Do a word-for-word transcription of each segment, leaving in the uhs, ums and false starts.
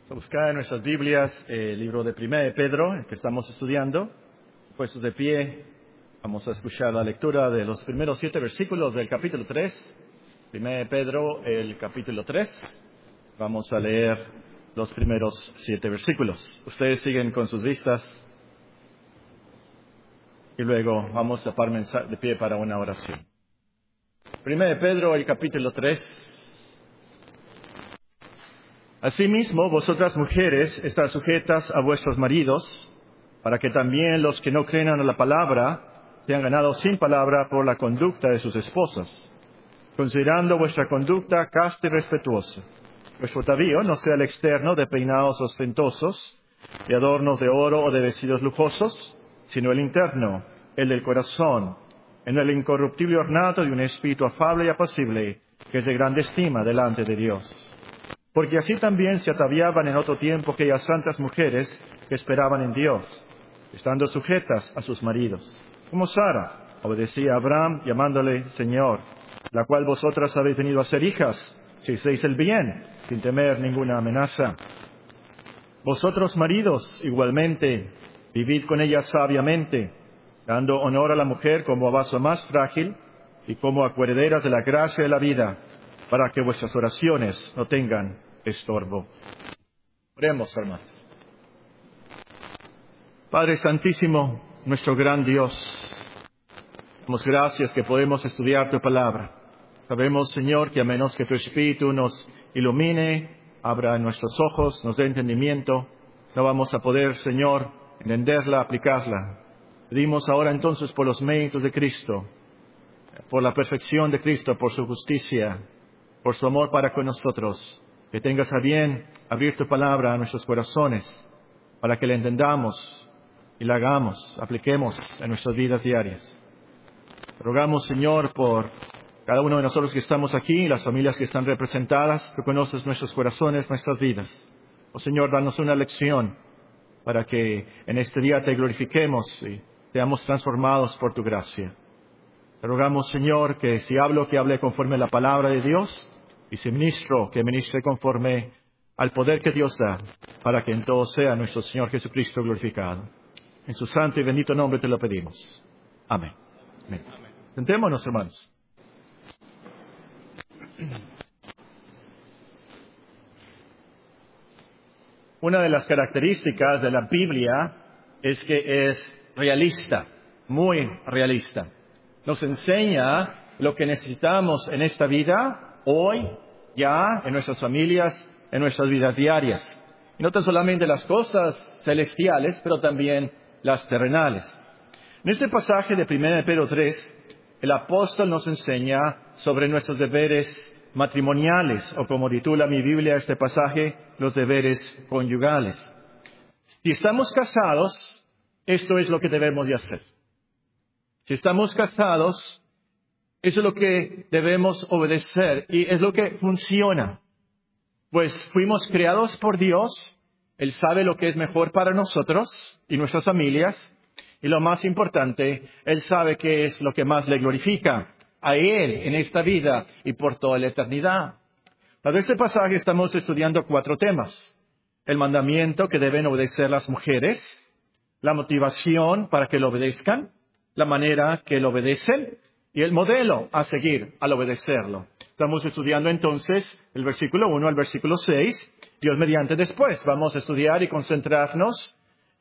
Vamos a buscar en nuestras Biblias el libro de Primera de Pedro, el que estamos estudiando. Puestos de pie, vamos a escuchar la lectura de los primeros siete versículos del capítulo tres. Primera de Pedro, el capítulo tres. Vamos a leer los primeros siete versículos. Ustedes siguen con sus vistas. Y luego vamos a permanecer de pie para una oración. Primera de Pedro, el capítulo tres. Asimismo, vosotras mujeres, estad sujetas a vuestros maridos, para que también los que no crean a la palabra sean ganados sin palabra por la conducta de sus esposas, considerando vuestra conducta casta y respetuosa. Vuestro atavío no sea el externo de peinados ostentosos, de adornos de oro o de vestidos lujosos, sino el interno, el del corazón, en el incorruptible ornato de un espíritu afable y apacible, que es de grande estima delante de Dios. Porque así también se ataviaban en otro tiempo aquellas santas mujeres que esperaban en Dios, estando sujetas a sus maridos. Como Sara obedecía a Abraham llamándole Señor, la cual vosotras habéis venido a ser hijas, si hacéis el bien, sin temer ninguna amenaza. Vosotros maridos, igualmente, vivid con ella sabiamente, dando honor a la mujer como a vaso más frágil y como a coherederas de la gracia de la vida, para que vuestras oraciones no tengan estorbo. Oremos, hermanos. Padre Santísimo, nuestro gran Dios, damos gracias que podemos estudiar tu palabra. Sabemos, Señor, que a menos que tu Espíritu nos ilumine, abra nuestros ojos, nos dé entendimiento, no vamos a poder, Señor, entenderla, aplicarla. Pedimos ahora entonces por los méritos de Cristo, por la perfección de Cristo, por su justicia, por su amor para con nosotros, que tengas a bien abrir tu palabra a nuestros corazones, para que la entendamos y la hagamos, apliquemos en nuestras vidas diarias. Rogamos, Señor, por cada uno de nosotros que estamos aquí, las familias que están representadas, tú conoces nuestros corazones, nuestras vidas. Oh Señor, danos una lección para que en este día te glorifiquemos y seamos transformados por tu gracia. Te rogamos, Señor, que si hablo, que hable conforme a la palabra de Dios, y si ministro, que ministre conforme al poder que Dios da, para que en todo sea nuestro Señor Jesucristo glorificado. En su santo y bendito nombre te lo pedimos. Amén. Amén. Amén. Sentémonos, hermanos. Una de las características de la Biblia es que es realista, muy realista. Nos enseña lo que necesitamos en esta vida, hoy, ya, en nuestras familias, en nuestras vidas diarias. Y no tan solamente las cosas celestiales, pero también las terrenales. En este pasaje de Primera de Pedro tres, el apóstol nos enseña sobre nuestros deberes matrimoniales, o como titula mi Biblia este pasaje, los deberes conyugales. Si estamos casados, esto es lo que debemos de hacer. Si estamos casados, eso es lo que debemos obedecer y es lo que funciona. Pues fuimos creados por Dios, Él sabe lo que es mejor para nosotros y nuestras familias, y lo más importante, Él sabe qué es lo que más le glorifica a Él en esta vida y por toda la eternidad. Para este pasaje estamos estudiando cuatro temas: el mandamiento que deben obedecer las mujeres, la motivación para que lo obedezcan, la manera que lo obedecen, y el modelo a seguir al obedecerlo. Estamos estudiando entonces el versículo uno al versículo seis. Dios mediante después vamos a estudiar y concentrarnos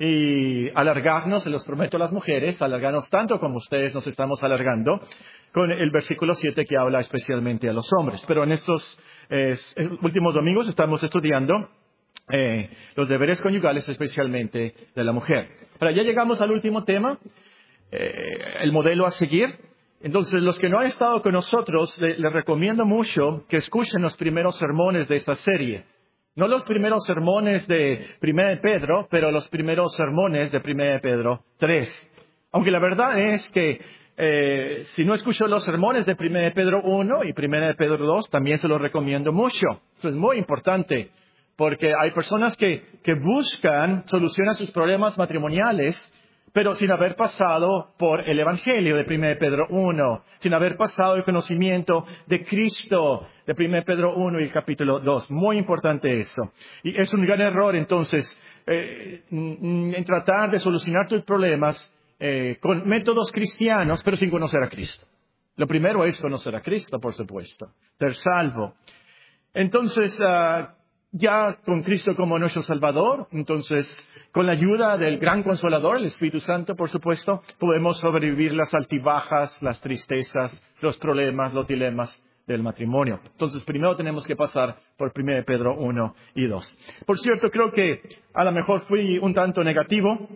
y alargarnos, se los prometo a las mujeres, alargarnos tanto como ustedes nos estamos alargando, con el versículo siete que habla especialmente a los hombres. Pero en estos eh, últimos domingos estamos estudiando eh, los deberes conyugales, especialmente de la mujer. Ahora ya llegamos al último tema, eh, el modelo a seguir. Entonces, los que no han estado con nosotros, les le recomiendo mucho que escuchen los primeros sermones de esta serie. No los primeros sermones de Primera de Pedro, pero los primeros sermones de Primera de Pedro tres. Aunque la verdad es que eh, si no escuchó los sermones de Primera de Pedro uno y Primera de Pedro dos, también se los recomiendo mucho. Eso es muy importante, porque hay personas que, que buscan soluciones a sus problemas matrimoniales, pero sin haber pasado por el Evangelio de primera de Pedro uno, sin haber pasado el conocimiento de Cristo de primera de Pedro uno y el capítulo dos. Muy importante eso. Y es un gran error, entonces, eh, en tratar de solucionar tus problemas eh, con métodos cristianos, pero sin conocer a Cristo. Lo primero es conocer a Cristo, por supuesto, ser salvo. Entonces, uh, ya con Cristo como nuestro Salvador, entonces, con la ayuda del gran Consolador, el Espíritu Santo, por supuesto, podemos sobrevivir las altibajas, las tristezas, los problemas, los dilemas del matrimonio. Entonces, primero tenemos que pasar por primera de Pedro uno y dos. Por cierto, creo que a lo mejor fui un tanto negativo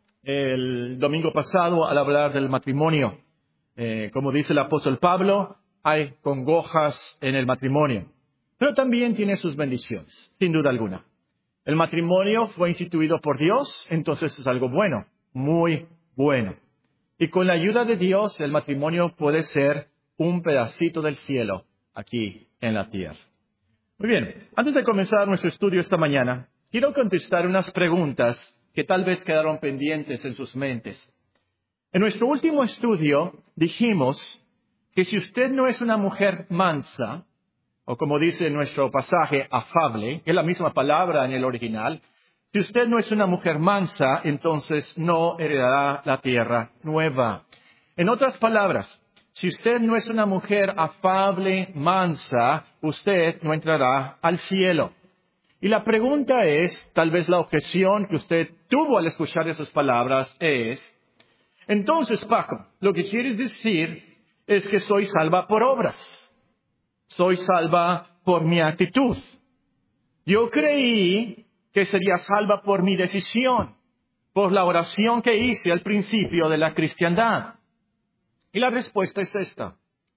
el domingo pasado al hablar del matrimonio. Eh, como dice el apóstol Pablo, hay congojas en el matrimonio. Pero también tiene sus bendiciones, sin duda alguna. El matrimonio fue instituido por Dios, entonces es algo bueno, muy bueno. Y con la ayuda de Dios, el matrimonio puede ser un pedacito del cielo aquí en la tierra. Muy bien, antes de comenzar nuestro estudio esta mañana, quiero contestar unas preguntas que tal vez quedaron pendientes en sus mentes. En nuestro último estudio dijimos que si usted no es una mujer mansa, o como dice nuestro pasaje, afable, que es la misma palabra en el original, si usted no es una mujer mansa, entonces no heredará la tierra nueva. En otras palabras, si usted no es una mujer afable, mansa, usted no entrará al cielo. Y la pregunta es, tal vez la objeción que usted tuvo al escuchar esas palabras es, entonces, Paco, lo que quieres decir es que soy salva por obras. Soy salva por mi actitud. Yo creí que sería salva por mi decisión, por la oración que hice al principio de la cristiandad. Y la respuesta es esta.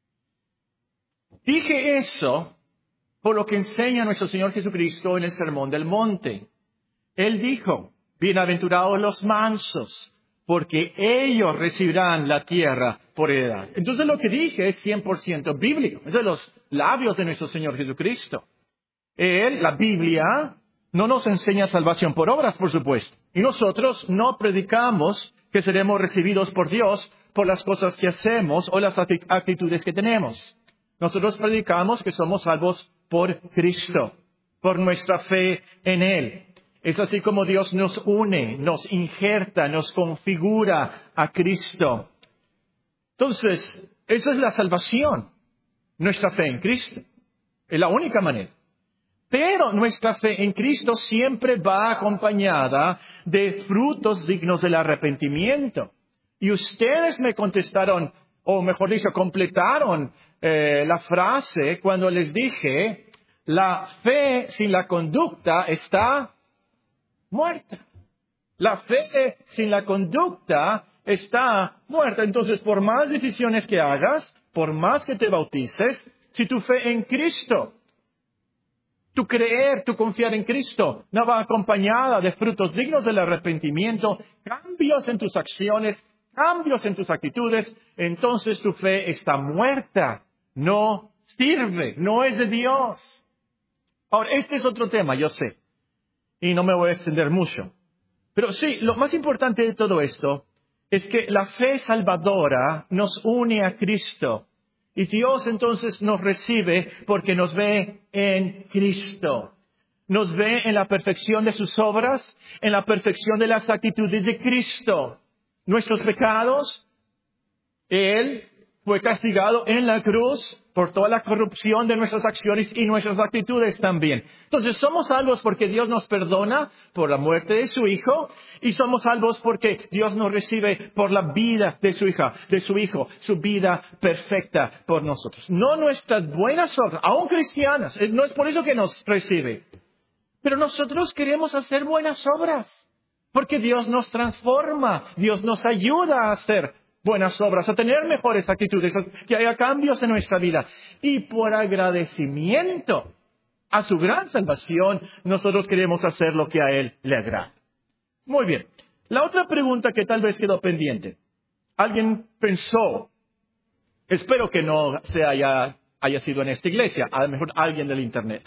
Dije eso por lo que enseña nuestro Señor Jesucristo en el Sermón del Monte. Él dijo, bienaventurados los mansos, porque ellos recibirán la tierra por heredad. Entonces lo que dije es cien por ciento bíblico. Es de los labios de nuestro Señor Jesucristo. Él, la Biblia, no nos enseña salvación por obras, por supuesto. Y nosotros no predicamos que seremos recibidos por Dios por las cosas que hacemos o las actitudes que tenemos. Nosotros predicamos que somos salvos por Cristo, por nuestra fe en Él. Es así como Dios nos une, nos injerta, nos configura a Cristo. Entonces, esa es la salvación, nuestra fe en Cristo. Es la única manera. Pero nuestra fe en Cristo siempre va acompañada de frutos dignos del arrepentimiento. Y ustedes me contestaron, o mejor dicho, completaron eh, la frase cuando les dije, la fe sin la conducta está muerta. La fe sin la conducta está muerta. Entonces, por más decisiones que hagas, por más que te bautices, si tu fe en Cristo, tu creer, tu confiar en Cristo, no va acompañada de frutos dignos del arrepentimiento, cambios en tus acciones, cambios en tus actitudes, entonces tu fe está muerta. No sirve, no es de Dios. Ahora, este es otro tema, yo sé. Y no me voy a extender mucho. Pero sí, lo más importante de todo esto es que la fe salvadora nos une a Cristo. Y Dios entonces nos recibe porque nos ve en Cristo. Nos ve en la perfección de sus obras, en la perfección de las actitudes de Cristo. Nuestros pecados, Él fue castigado en la cruz por toda la corrupción de nuestras acciones y nuestras actitudes también. Entonces, somos salvos porque Dios nos perdona por la muerte de su Hijo y somos salvos porque Dios nos recibe por la vida de su hija, de su Hijo, su vida perfecta por nosotros. No nuestras buenas obras, aún cristianas, no es por eso que nos recibe. Pero nosotros queremos hacer buenas obras porque Dios nos transforma, Dios nos ayuda a hacer buenas obras, a tener mejores actitudes, a que haya cambios en nuestra vida. Y por agradecimiento a su gran salvación, nosotros queremos hacer lo que a Él le agrada. Muy bien. La otra pregunta que tal vez quedó pendiente. Alguien pensó, espero que no se haya, haya sido en esta iglesia, a lo mejor alguien del internet.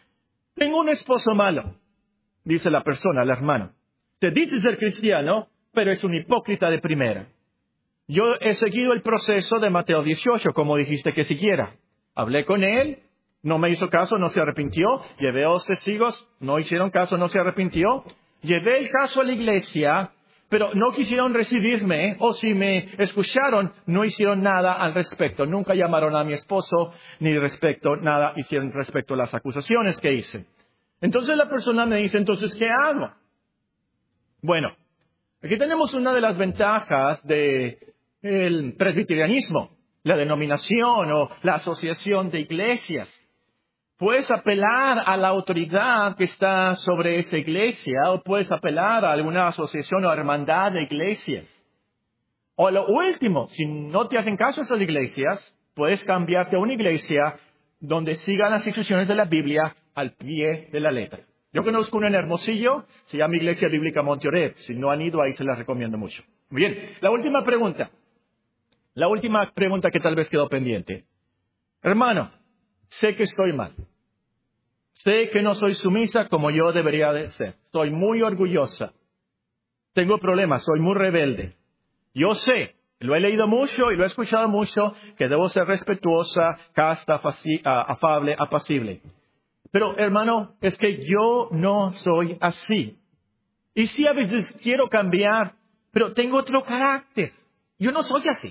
Tengo un esposo malo, dice la persona, el hermano. Te dice ser cristiano, pero es un hipócrita de primera. Yo he seguido el proceso de Mateo dieciocho, como dijiste que siguiera. Hablé con él, no me hizo caso, no se arrepintió. Llevé a los testigos, no hicieron caso, no se arrepintió. Llevé el caso a la iglesia, pero no quisieron recibirme, o si me escucharon, no hicieron nada al respecto. Nunca llamaron a mi esposo, ni respecto, nada hicieron respecto a las acusaciones que hice. Entonces la persona me dice, entonces, ¿qué hago? Bueno, aquí tenemos una de las ventajas del presbiterianismo, la denominación o la asociación de iglesias. Puedes apelar a la autoridad que está sobre esa iglesia, o puedes apelar a alguna asociación o hermandad de iglesias. O lo último, si no te hacen caso esas iglesias, puedes cambiarte a una iglesia donde sigan las instrucciones de la Biblia al pie de la letra. Yo conozco una en Hermosillo, se llama Iglesia Bíblica Monte Oreb. Si no han ido, ahí se las recomiendo mucho. Muy bien, la última pregunta. La última pregunta que tal vez quedó pendiente. Hermano, sé que estoy mal. Sé que no soy sumisa como yo debería de ser. Soy muy orgullosa. Tengo problemas, soy muy rebelde. Yo sé, lo he leído mucho y lo he escuchado mucho, que debo ser respetuosa, casta, faci- afable, apacible. Pero, hermano, es que yo no soy así. Y sí, a veces quiero cambiar, pero tengo otro carácter. Yo no soy así.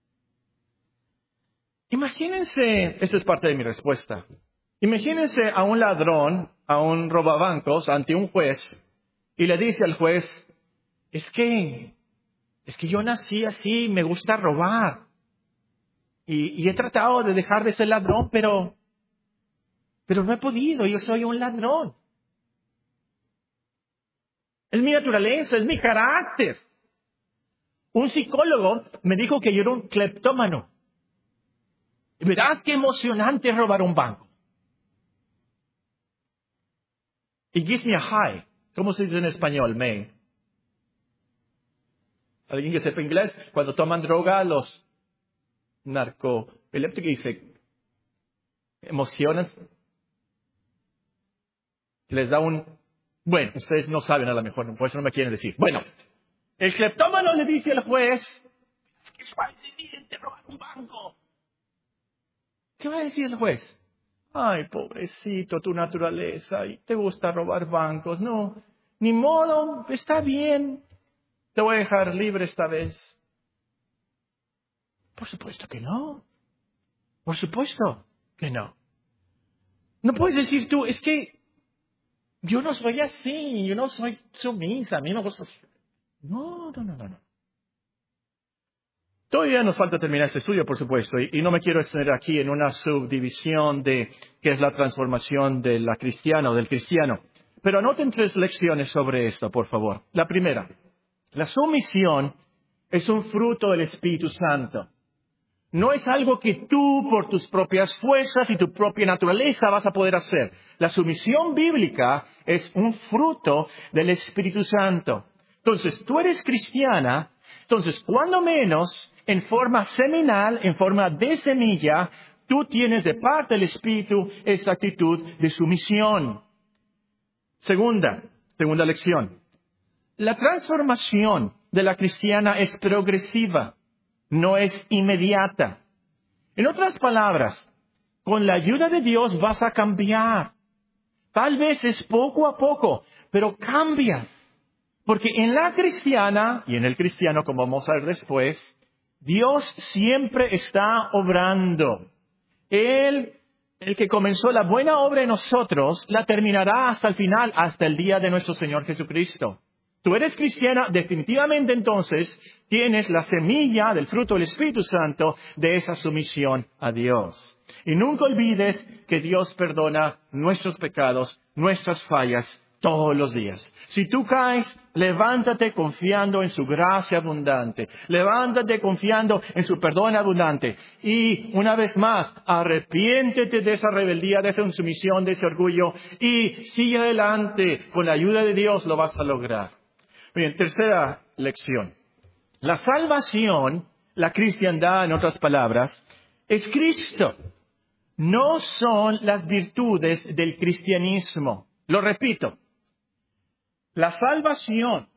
Imagínense, esta es parte de mi respuesta. Imagínense a un ladrón, a un robabancos ante un juez y le dice al juez, es que, es que yo nací así, me gusta robar. Y, y he tratado de dejar de ser ladrón, pero, pero no he podido, yo soy un ladrón. Es mi naturaleza, es mi carácter. Un psicólogo me dijo que yo era un cleptómano. Verás qué emocionante es robar un banco. It gives me a high. ¿Cómo se dice en español, May? ¿Alguien que sepa inglés? Cuando toman droga, los narcoepilépticos dice emociones. Les da un... Bueno, ustedes no saben a lo mejor, por eso no me quieren decir. Bueno, el cleptómano le dice al juez, es que es evidente robar un banco. ¿Qué va a decir el juez? Ay, pobrecito, tu naturaleza, y te gusta robar bancos. No, ni modo, está bien. Te voy a dejar libre esta vez. Por supuesto que no. Por supuesto que no. No puedes decir tú, es que yo no soy así, yo no soy sumisa, a mí me gusta... No, no, no, no, no. Todavía nos falta terminar este estudio, por supuesto, y, y no me quiero extender aquí en una subdivisión de qué es la transformación de la cristiana o del cristiano. Pero anoten tres lecciones sobre esto, por favor. La primera, la sumisión es un fruto del Espíritu Santo. No es algo que tú, por tus propias fuerzas y tu propia naturaleza, vas a poder hacer. La sumisión bíblica es un fruto del Espíritu Santo. Entonces, tú eres cristiana, entonces, cuando menos, en forma seminal, en forma de semilla, tú tienes de parte del Espíritu esta actitud de sumisión. Segunda, segunda lección. La transformación de la cristiana es progresiva. No es inmediata. En otras palabras, con la ayuda de Dios vas a cambiar. Tal vez es poco a poco, pero cambias. Porque en la cristiana, y en el cristiano, como vamos a ver después, Dios siempre está obrando. Él, el que comenzó la buena obra en nosotros, la terminará hasta el final, hasta el día de nuestro Señor Jesucristo. Tú eres cristiana, definitivamente entonces tienes la semilla del fruto del Espíritu Santo de esa sumisión a Dios. Y nunca olvides que Dios perdona nuestros pecados, nuestras fallas, todos los días. Si tú caes, levántate confiando en su gracia abundante. Levántate confiando en su perdón abundante. Y una vez más, arrepiéntete de esa rebeldía, de esa insumisión, de ese orgullo. Y sigue adelante. Con la ayuda de Dios lo vas a lograr. Bien, tercera lección. La salvación, la cristiandad en otras palabras, es Cristo. No son las virtudes del cristianismo. Lo repito. La salvación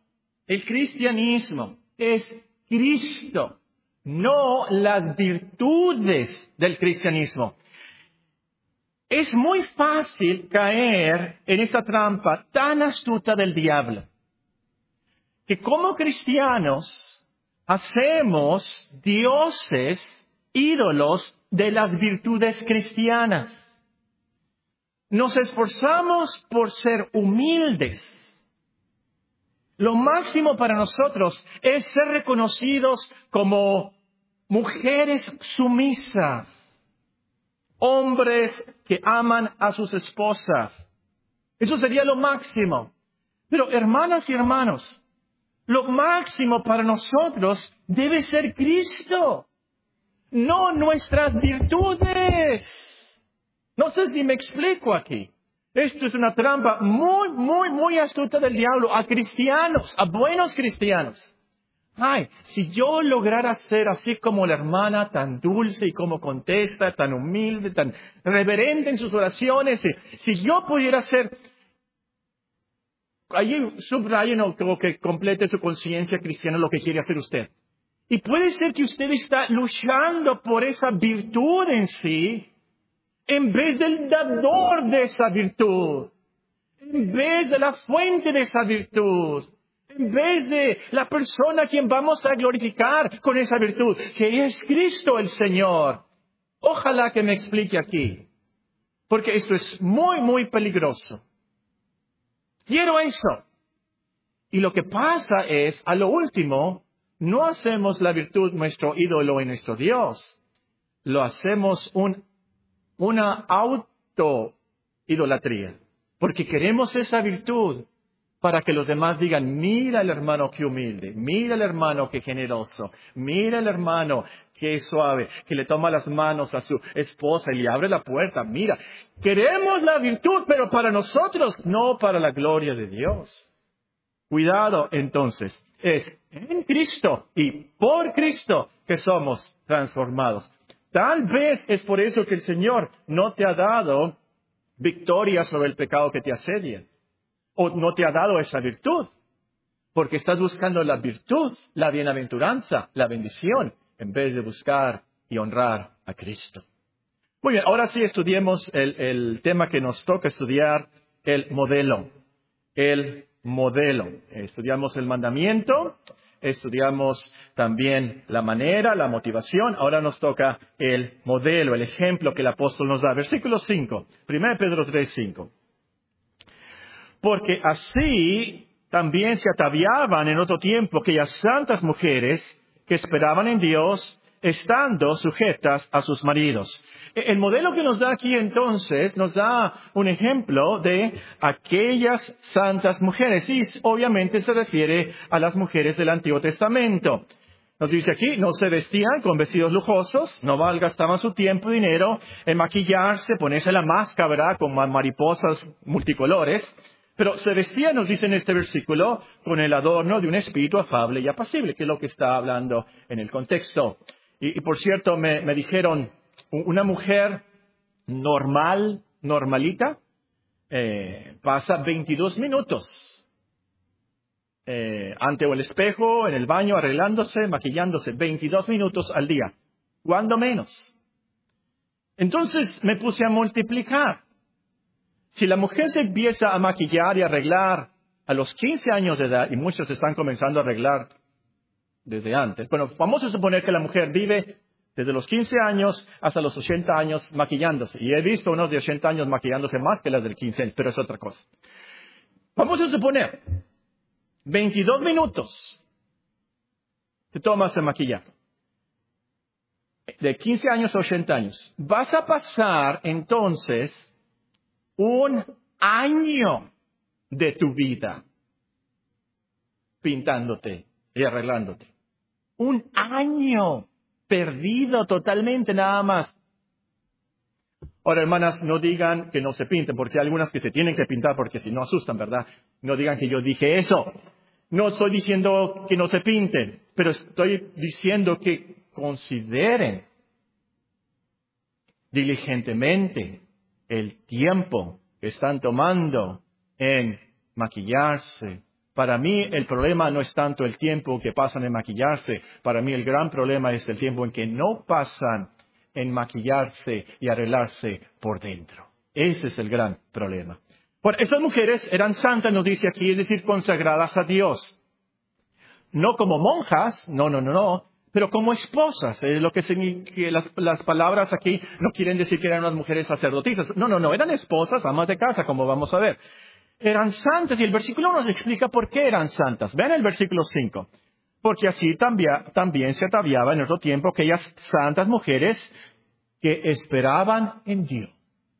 El cristianismo es Cristo, no las virtudes del cristianismo. Es muy fácil caer en esta trampa tan astuta del diablo, que como cristianos hacemos dioses, ídolos de las virtudes cristianas. Nos esforzamos por ser humildes. Lo máximo para nosotros es ser reconocidos como mujeres sumisas, hombres que aman a sus esposas. Eso sería lo máximo. Pero hermanas y hermanos, lo máximo para nosotros debe ser Cristo, no nuestras virtudes. No sé si me explico aquí. Esto es una trampa muy, muy, muy astuta del diablo a cristianos, a buenos cristianos. Ay, si yo lograra ser así como la hermana, tan dulce y como contesta, tan humilde, tan reverente en sus oraciones, si, si yo pudiera ser, allí subrayen o que complete su conciencia cristiana lo que quiere hacer usted. Y puede ser que usted está luchando por esa virtud en sí, en vez del dador de esa virtud, en vez de la fuente de esa virtud, en vez de la persona a quien vamos a glorificar con esa virtud, que es Cristo el Señor. Ojalá que me explique aquí, porque esto es muy, muy peligroso. Quiero eso. Y lo que pasa es, a lo último, no hacemos la virtud nuestro ídolo y nuestro Dios. Lo hacemos un Una auto-idolatría. Porque queremos esa virtud para que los demás digan, mira el hermano que humilde, mira el hermano que generoso, mira el hermano que suave, que le toma las manos a su esposa y le abre la puerta. Mira, queremos la virtud, pero para nosotros, no para la gloria de Dios. Cuidado, entonces, es en Cristo y por Cristo que somos transformados. Tal vez es por eso que el Señor no te ha dado victoria sobre el pecado que te asedia. O no te ha dado esa virtud. Porque estás buscando la virtud, la bienaventuranza, la bendición, en vez de buscar y honrar a Cristo. Muy bien, ahora sí estudiemos el, el tema que nos toca estudiar, el modelo. El modelo. Estudiamos el mandamiento. Estudiamos también la manera, la motivación. Ahora nos toca el modelo, el ejemplo que el apóstol nos da. Versículo cinco. primera Pedro tres, cinco. Porque así también se ataviaban en otro tiempo aquellas santas mujeres que esperaban en Dios, estando sujetas a sus maridos. El modelo que nos da aquí entonces nos da un ejemplo de aquellas santas mujeres. Y obviamente se refiere a las mujeres del Antiguo Testamento. Nos dice aquí, no se vestían con vestidos lujosos, no malgastaban su tiempo y dinero en maquillarse, ponerse la máscara, ¿verdad?, con mariposas multicolores. Pero se vestían, nos dice en este versículo, con el adorno de un espíritu afable y apacible, que es lo que está hablando en el contexto. Y, y por cierto, me, me dijeron, una mujer normal, normalita, eh, pasa veintidós minutos eh, ante el espejo, en el baño, arreglándose, maquillándose, veintidós minutos al día. ¿Cuándo menos? Entonces me puse a multiplicar. Si la mujer se empieza a maquillar y arreglar a los quince años de edad, y muchos están comenzando a arreglar desde antes, bueno, vamos a suponer que la mujer vive desde los quince años hasta los ochenta años maquillándose. Y he visto unos de ochenta años maquillándose más que las del quince, pero es otra cosa. Vamos a suponer, veintidós minutos te tomas el maquillaje. De quince años a ochenta años. Vas a pasar entonces un año de tu vida pintándote y arreglándote. Un año perdido totalmente nada más. Ahora, hermanas, no digan que no se pinten, porque hay algunas que se tienen que pintar porque si no asustan, ¿verdad? No digan que yo dije eso. No estoy diciendo que no se pinten, pero estoy diciendo que consideren diligentemente el tiempo que están tomando en maquillarse, Para mí el problema no es tanto el tiempo que pasan en maquillarse. Para mí el gran problema es el tiempo en que no pasan en maquillarse y arreglarse por dentro. Ese es el gran problema. Bueno, estas mujeres eran santas, nos dice aquí, es decir, consagradas a Dios. No como monjas, no, no, no, no, pero como esposas. Es lo que, se, que las, las palabras aquí no quieren decir que eran unas mujeres sacerdotisas. No, no, no, eran esposas, amas de casa, como vamos a ver. Eran santas y el versículo nos explica por qué eran santas. Vean el versículo cinco. Porque así también, también se ataviaba en otro tiempo aquellas santas mujeres que esperaban en Dios.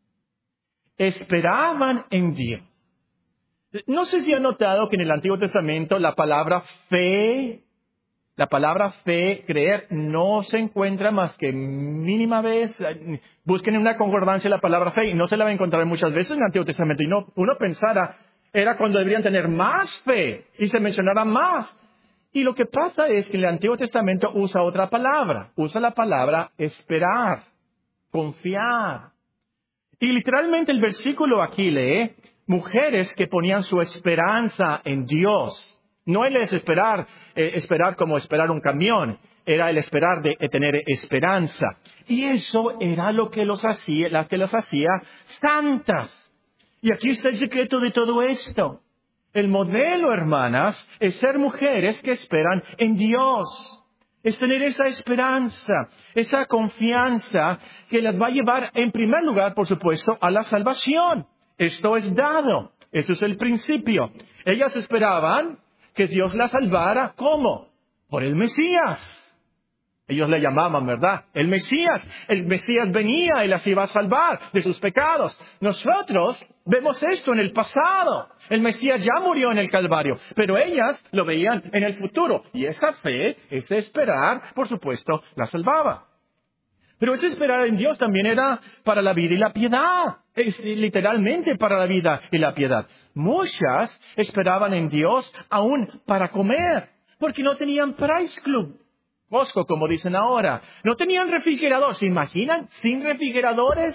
Esperaban en Dios. No sé si han notado que en el Antiguo Testamento la palabra fe, la palabra fe, creer, no se encuentra más que mínima vez. Busquen en una concordancia la palabra fe y no se la va a encontrar muchas veces en el Antiguo Testamento. Y no, uno pensara, era cuando deberían tener más fe y se mencionara más. Y lo que pasa es que en el Antiguo Testamento usa otra palabra. Usa la palabra esperar, confiar. Y literalmente el versículo aquí lee, mujeres que ponían su esperanza en Dios. No el esperar, eh, esperar como esperar un camión, era el esperar de, de tener esperanza. Y eso era lo que los hacía, la que los hacía santas. Y aquí está el secreto de todo esto. El modelo, hermanas, es ser mujeres que esperan en Dios. Es tener esa esperanza, esa confianza que las va a llevar, en primer lugar, por supuesto, a la salvación. Esto es dado. Eso es el principio. Ellas esperaban que Dios las salvara. ¿Cómo? Por el Mesías. Ellos le llamaban, ¿verdad? El Mesías. El Mesías venía y las iba a salvar de sus pecados. Nosotros vemos esto en el pasado. El Mesías ya murió en el Calvario, pero ellas lo veían en el futuro. Y esa fe, ese esperar, por supuesto, la salvaba. Pero ese esperar en Dios también era para la vida y la piedad. Es literalmente para la vida y la piedad. Muchas esperaban en Dios aún para comer, porque no tenían Price Club. Costco, como dicen ahora. No tenían refrigerador. ¿Se imaginan? Sin refrigeradores.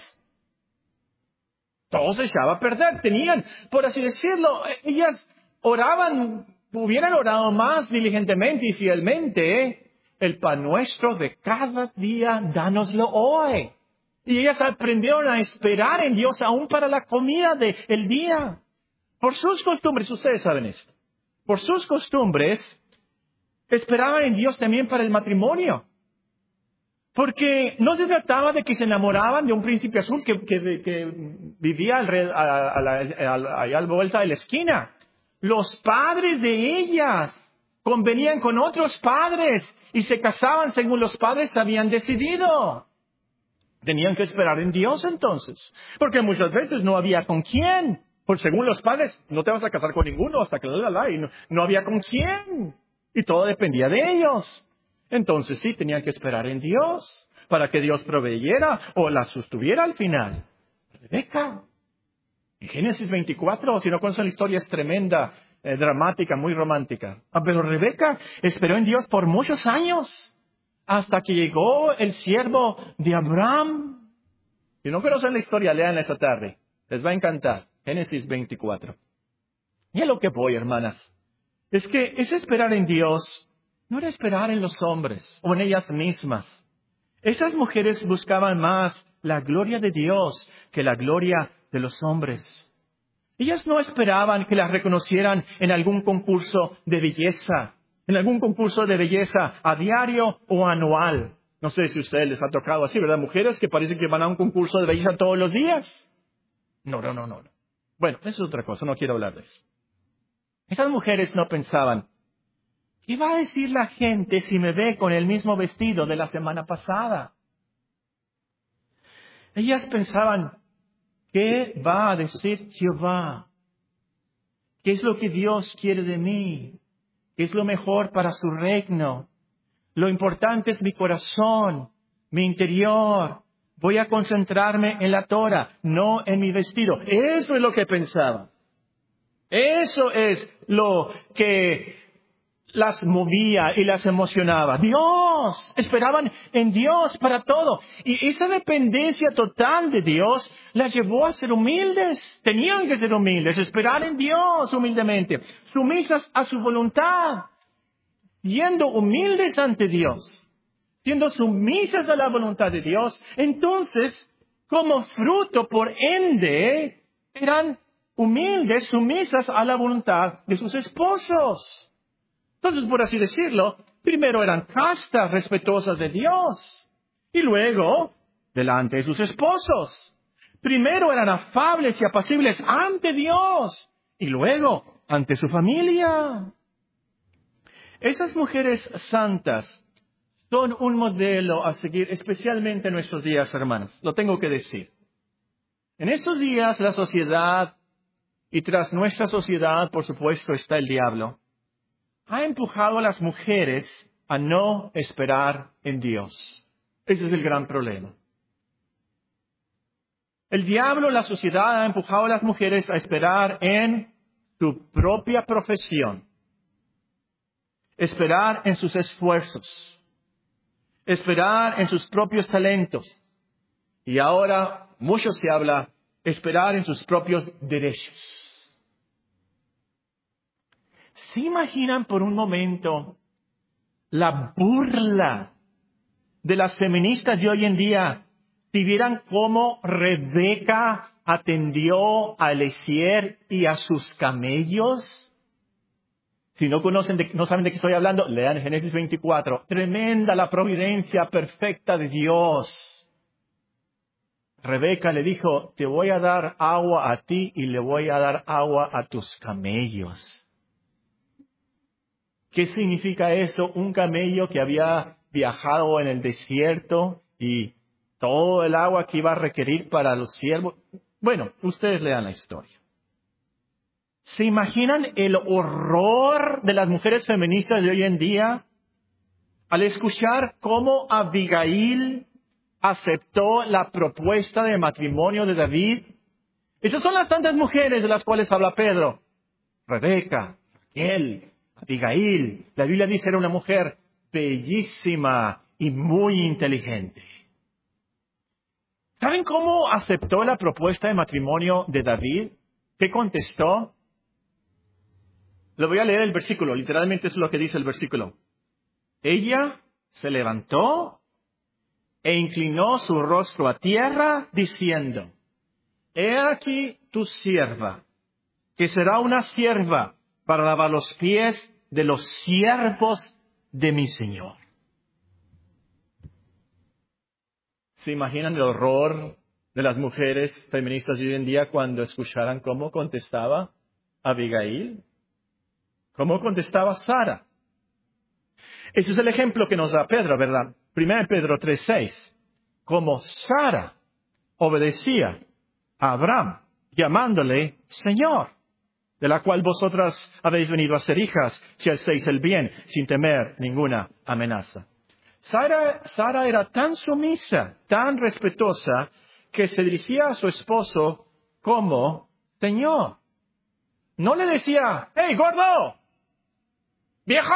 Todo se echaba a perder. Tenían, por así decirlo, ellas oraban, hubieran orado más diligentemente y fielmente. El pan nuestro de cada día, dánoslo hoy. Y ellas aprendieron a esperar en Dios aún para la comida del día. Por sus costumbres, ustedes saben esto. Por sus costumbres, esperaban en Dios también para el matrimonio. Porque no se trataba de que se enamoraban de un príncipe azul que, que, que vivía alrededor, a, a, la, a, la, a la vuelta de la esquina. Los padres de ellas convenían con otros padres y se casaban según los padres habían decidido. Tenían que esperar en Dios entonces. Porque muchas veces no había con quién. Pues según los padres, no te vas a casar con ninguno hasta que la, la, la, y no, no había con quién. Y todo dependía de ellos. Entonces sí, tenían que esperar en Dios para que Dios proveyera o la sostuviera al final. Rebeca, en Génesis veinticuatro, si no conocen la historia, es tremenda, eh, dramática, muy romántica. Ah, pero Rebeca esperó en Dios por muchos años, hasta que llegó el siervo de Abraham. Si no conocen la historia, lean esta tarde. Les va a encantar. Génesis veinticuatro. Y a lo que voy, hermanas, es que ese esperar en Dios no era esperar en los hombres o en ellas mismas. Esas mujeres buscaban más la gloria de Dios que la gloria de los hombres. Ellas no esperaban que las reconocieran en algún concurso de belleza, en algún concurso de belleza a diario o anual. No sé si a ustedes les ha tocado así, ¿verdad? Mujeres que parece que van a un concurso de belleza todos los días. No, no, no, no. Bueno, eso es otra cosa, no quiero hablar de eso. Esas mujeres no pensaban, ¿qué va a decir la gente si me ve con el mismo vestido de la semana pasada? Ellas pensaban, ¿qué va a decir Jehová? ¿Qué es lo que Dios quiere de mí? ¿Qué es lo mejor para su reino? Lo importante es mi corazón, mi interior. Voy a concentrarme en la Torah, no en mi vestido. Eso es lo que pensaban. Eso es lo que las movía y las emocionaba? Dios. Esperaban en Dios para todo. Y esa dependencia total de Dios las llevó a ser humildes. Tenían que ser humildes, esperar en Dios humildemente, sumisas a su voluntad, yendo humildes ante Dios, siendo sumisas a la voluntad de Dios. Entonces, como fruto, por ende, eran humildes, sumisas a la voluntad de sus esposos. Entonces, por así decirlo, primero eran castas, respetuosas de Dios, y luego, delante de sus esposos. Primero eran afables y apacibles ante Dios, y luego ante su familia. Esas mujeres santas son un modelo a seguir, especialmente en nuestros días, hermanos. Lo tengo que decir. En estos días, la sociedad, y tras nuestra sociedad, por supuesto, está el diablo, ha empujado a las mujeres a no esperar en Dios. Ese es el gran problema. El diablo, la sociedad, ha empujado a las mujeres a esperar en su propia profesión, esperar en sus esfuerzos, esperar en sus propios talentos. Y ahora, mucho se habla, esperar en sus propios derechos. ¿Se imaginan por un momento la burla de las feministas de hoy en día si vieran cómo Rebeca atendió a Eliezer y a sus camellos? Si no conocen, de, no saben de qué estoy hablando, lean Génesis veinticuatro. Tremenda la providencia perfecta de Dios. Rebeca le dijo, te voy a dar agua a ti y le voy a dar agua a tus camellos. ¿Qué significa eso? Un camello que había viajado en el desierto y todo el agua que iba a requerir para los siervos. Bueno, ustedes lean la historia. ¿Se imaginan el horror de las mujeres feministas de hoy en día al escuchar cómo Abigail aceptó la propuesta de matrimonio de David? Esas son las santas mujeres de las cuales habla Pedro. Rebeca, Raquel, Abigail. La Biblia dice era una mujer bellísima y muy inteligente. ¿Saben cómo aceptó la propuesta de matrimonio de David? ¿Qué contestó? Le voy a leer el versículo, literalmente es lo que dice el versículo. Ella se levantó e inclinó su rostro a tierra, diciendo, he aquí tu sierva, que será una sierva para lavar los pies de los siervos de mi Señor. ¿Se imaginan el horror de las mujeres feministas de hoy en día cuando escucharan cómo contestaba Abigail? ¿Cómo contestaba Sara? Ese es el ejemplo que nos da Pedro, ¿verdad? primero Pedro tres seis. Como Sara obedecía a Abraham, llamándole Señor, de la cual vosotras habéis venido a ser hijas, si hacéis el bien, sin temer ninguna amenaza. Sara, Sara era tan sumisa, tan respetuosa, que se dirigía a su esposo como Señor. No le decía, ¡hey, gordo! ¡Viejo!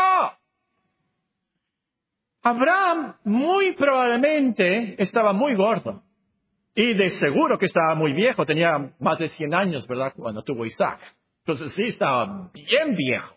Abraham muy probablemente estaba muy gordo. Y de seguro que estaba muy viejo. Tenía más de cien años, ¿verdad? Cuando tuvo Isaac. Entonces sí, estaba bien viejo.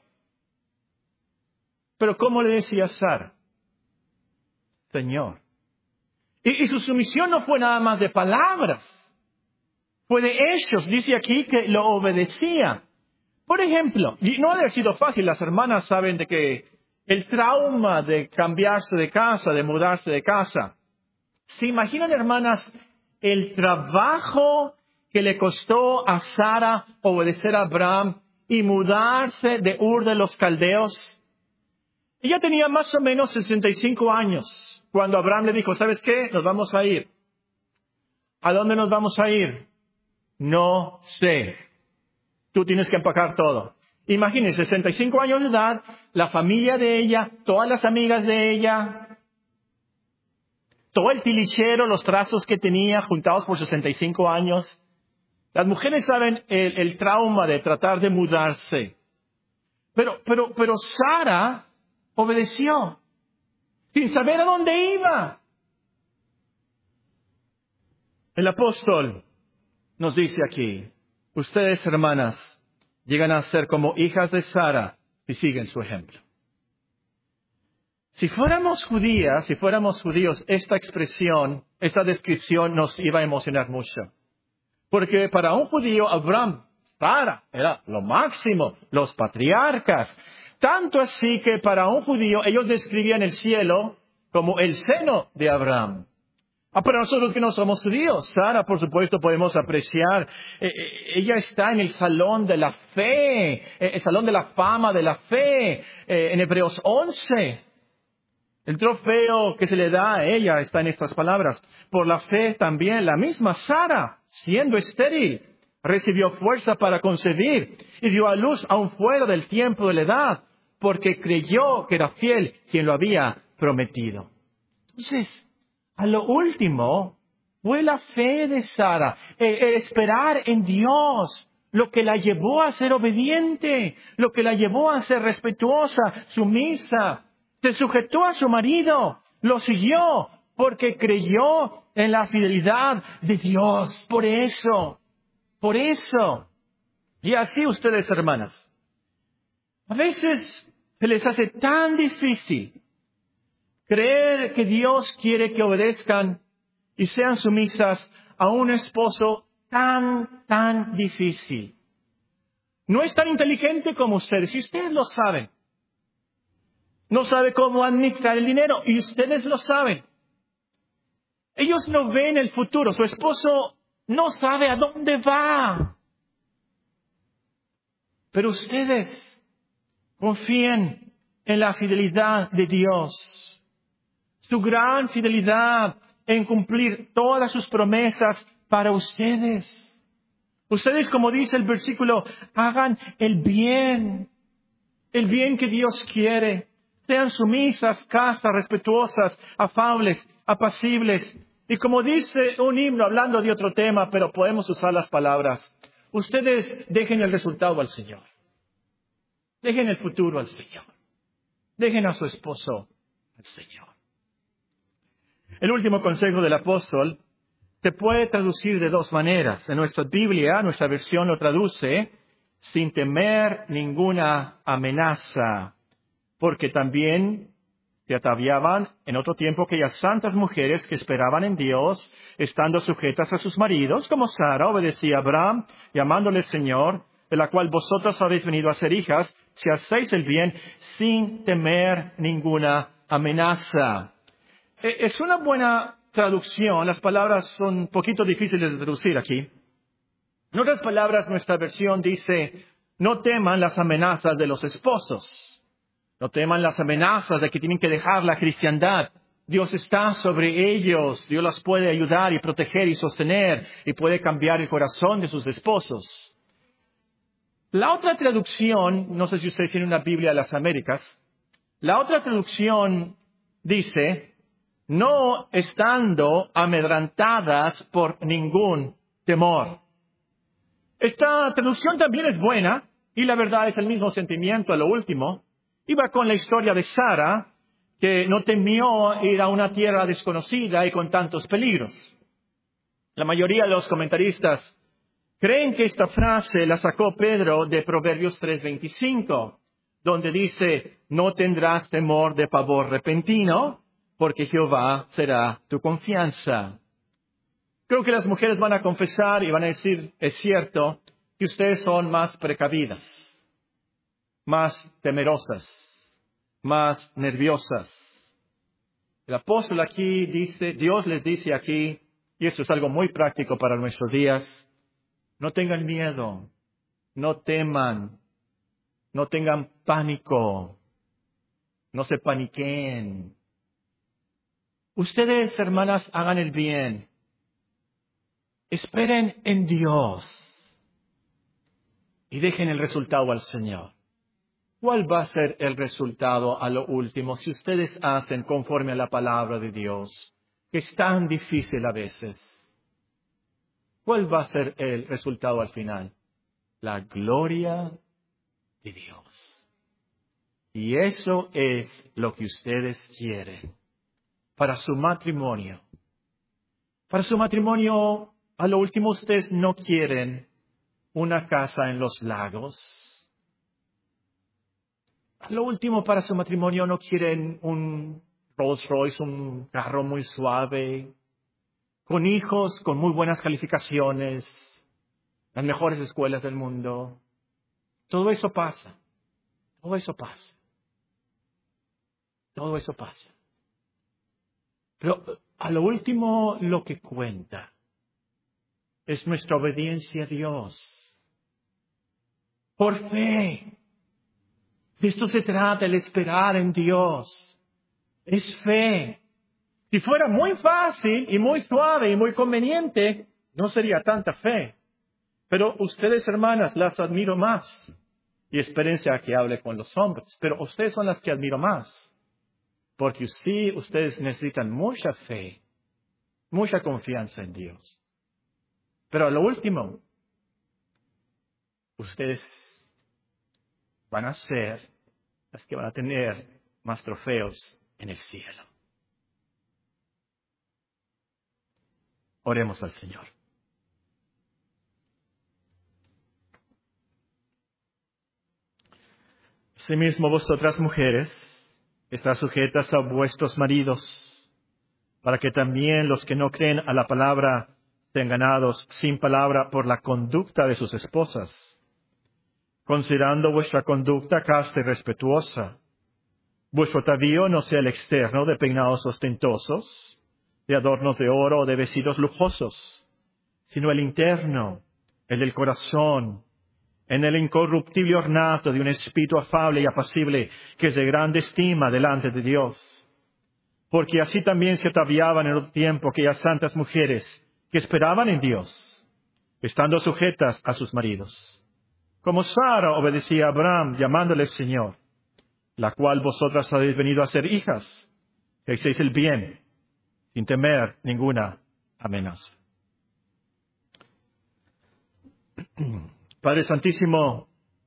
Pero ¿cómo le decía Sara? Señor. Y, y su sumisión no fue nada más de palabras. Fue de hechos. Dice aquí que lo obedecía. Por ejemplo, y no ha de haber sido fácil. Las hermanas saben de que el trauma de cambiarse de casa, de mudarse de casa. ¿Se imaginan, hermanas, el trabajo que le costó a Sara obedecer a Abraham y mudarse de Ur de los Caldeos? Ella tenía más o menos sesenta y cinco años cuando Abraham le dijo, ¿sabes qué? Nos vamos a ir. ¿A dónde nos vamos a ir? No sé. Tú tienes que empacar todo. Imagínense, sesenta y cinco años de edad, la familia de ella, todas las amigas de ella, todo el tilichero, los trazos que tenía juntados por sesenta y cinco años. Las mujeres saben el, el trauma de tratar de mudarse. Pero, pero, pero Sara obedeció, sin saber a dónde iba. El apóstol nos dice aquí, ustedes, hermanas, llegan a ser como hijas de Sara si siguen su ejemplo. Si fuéramos judías, si fuéramos judíos, esta expresión, esta descripción nos iba a emocionar mucho. Porque para un judío, Abraham, Sara, era lo máximo, los patriarcas. Tanto así que para un judío ellos describían el cielo como el seno de Abraham. Ah, para nosotros que no somos judíos, Sara, por supuesto, podemos apreciar, eh, eh, ella está en el salón de la fe, eh, el salón de la fama de la fe, eh, en Hebreos once. El trofeo que se le da a ella está en estas palabras. Por la fe también la misma Sara, siendo estéril, recibió fuerza para concebir y dio a luz aún fuera del tiempo de la edad, porque creyó que era fiel quien lo había prometido. Entonces, a lo último, fue la fe de Sara, eh, eh, esperar en Dios, lo que la llevó a ser obediente, lo que la llevó a ser respetuosa, sumisa. Se sujetó a su marido, lo siguió, porque creyó en la fidelidad de Dios. Por eso, por eso. Y así ustedes, hermanas, a veces se les hace tan difícil creer que Dios quiere que obedezcan y sean sumisas a un esposo tan, tan difícil. No es tan inteligente como ustedes, y ustedes lo saben. No sabe cómo administrar el dinero, y ustedes lo saben. Ellos no ven el futuro, su esposo no sabe a dónde va. Pero ustedes confíen en la fidelidad de Dios. Su gran fidelidad en cumplir todas sus promesas para ustedes. Ustedes, como dice el versículo, hagan el bien, el bien que Dios quiere. Sean sumisas, castas, respetuosas, afables, apacibles. Y como dice un himno, hablando de otro tema, pero podemos usar las palabras, ustedes dejen el resultado al Señor. Dejen el futuro al Señor. Dejen a su esposo al Señor. El último consejo del apóstol se puede traducir de dos maneras. En nuestra Biblia, nuestra versión lo traduce sin temer ninguna amenaza, porque también se ataviaban en otro tiempo aquellas santas mujeres que esperaban en Dios, estando sujetas a sus maridos, como Sara obedecía a Abraham, llamándole Señor, de la cual vosotras habéis venido a ser hijas, si hacéis el bien sin temer ninguna amenaza. Es una buena traducción. Las palabras son un poquito difíciles de traducir aquí. En otras palabras, nuestra versión dice, no teman las amenazas de los esposos. No teman las amenazas de que tienen que dejar la cristiandad. Dios está sobre ellos. Dios las puede ayudar y proteger y sostener y puede cambiar el corazón de sus esposos. La otra traducción, no sé si ustedes tienen una Biblia de las Américas, la otra traducción dice, no estando amedrantadas por ningún temor. Esta traducción también es buena y la verdad es el mismo sentimiento a lo último. Iba con la historia de Sara, que no temió ir a una tierra desconocida y con tantos peligros. La mayoría de los comentaristas creen que esta frase la sacó Pedro de Proverbios tres veinticinco, donde dice, no tendrás temor de pavor repentino, porque Jehová será tu confianza. Creo que las mujeres van a confesar y van a decir, es cierto, que ustedes son más precavidas, más temerosas, más nerviosas. El apóstol aquí dice, Dios les dice aquí, y esto es algo muy práctico para nuestros días, no tengan miedo, no teman, no tengan pánico, no se paniqueen. Ustedes, hermanas, hagan el bien. Esperen en Dios y dejen el resultado al Señor. ¿Cuál va a ser el resultado a lo último si ustedes hacen conforme a la palabra de Dios, que es tan difícil a veces? ¿Cuál va a ser el resultado al final? La gloria de Dios. Y eso es lo que ustedes quieren para su matrimonio. Para su matrimonio, a lo último ustedes no quieren una casa en los lagos. A lo último para su matrimonio no quieren un Rolls Royce, un carro muy suave, con hijos con muy buenas calificaciones, las mejores escuelas del mundo. Todo eso pasa. Todo eso pasa. Todo eso pasa. Pero a lo último lo que cuenta es nuestra obediencia a Dios. Por fe. De esto se trata, el esperar en Dios. Es fe. Si fuera muy fácil y muy suave y muy conveniente, no sería tanta fe. Pero ustedes, hermanas, las admiro más. Y espérense a que hable con los hombres. Pero ustedes son las que admiro más. Porque sí, ustedes necesitan mucha fe, mucha confianza en Dios. Pero a lo último, ustedes van a ser las que van a tener más trofeos en el cielo. Oremos al Señor. Asimismo, vosotras mujeres, estad sujetas a vuestros maridos, para que también los que no creen a la palabra sean ganados sin palabra por la conducta de sus esposas, considerando vuestra conducta casta y respetuosa. Vuestro atavío no sea el externo de peinados ostentosos, de adornos de oro o de vestidos lujosos, sino el interno, el del corazón, en el incorruptible ornato de un espíritu afable y apacible, que es de grande estima delante de Dios. Porque así también se ataviaban en otro tiempo aquellas santas mujeres que esperaban en Dios, estando sujetas a sus maridos. Como Sara obedecía a Abraham, llamándole Señor, la cual vosotras habéis venido a ser hijas, que hacéis el bien, sin temer ninguna amenaza. Padre Santísimo,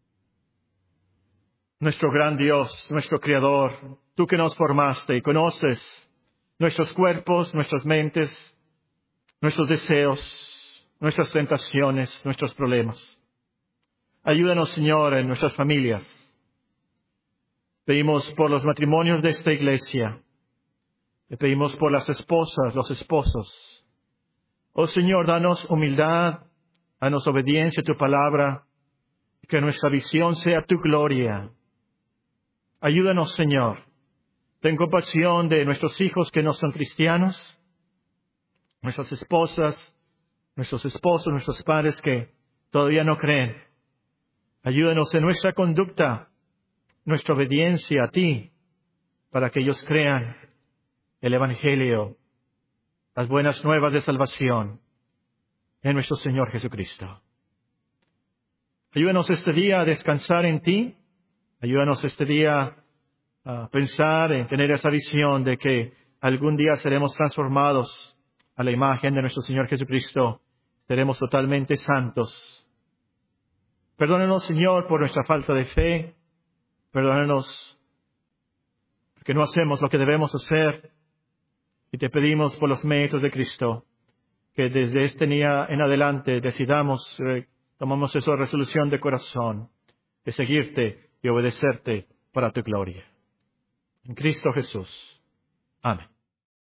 nuestro gran Dios, nuestro Creador, tú que nos formaste y conoces nuestros cuerpos, nuestras mentes, nuestros deseos, nuestras tentaciones, nuestros problemas. Ayúdanos, Señor, en nuestras familias. Pedimos por los matrimonios de esta iglesia. Le pedimos por las esposas, los esposos. Oh Señor, danos humildad, danos obediencia a tu palabra, que nuestra visión sea tu gloria. Ayúdanos, Señor. Ten compasión de nuestros hijos que no son cristianos, nuestras esposas, nuestros esposos, nuestros padres que todavía no creen. Ayúdanos en nuestra conducta, nuestra obediencia a ti, para que ellos crean el Evangelio, las buenas nuevas de salvación en nuestro Señor Jesucristo. Ayúdanos este día a descansar en ti. Ayúdanos este día a pensar en tener esa visión de que algún día seremos transformados a la imagen de nuestro Señor Jesucristo. Seremos totalmente santos. Perdónanos, Señor, por nuestra falta de fe. Perdónanos porque no hacemos lo que debemos hacer. Y te pedimos por los méritos de Cristo que desde este día en adelante decidamos, eh, tomamos esa resolución de corazón de seguirte y obedecerte para tu gloria. En Cristo Jesús. Amén.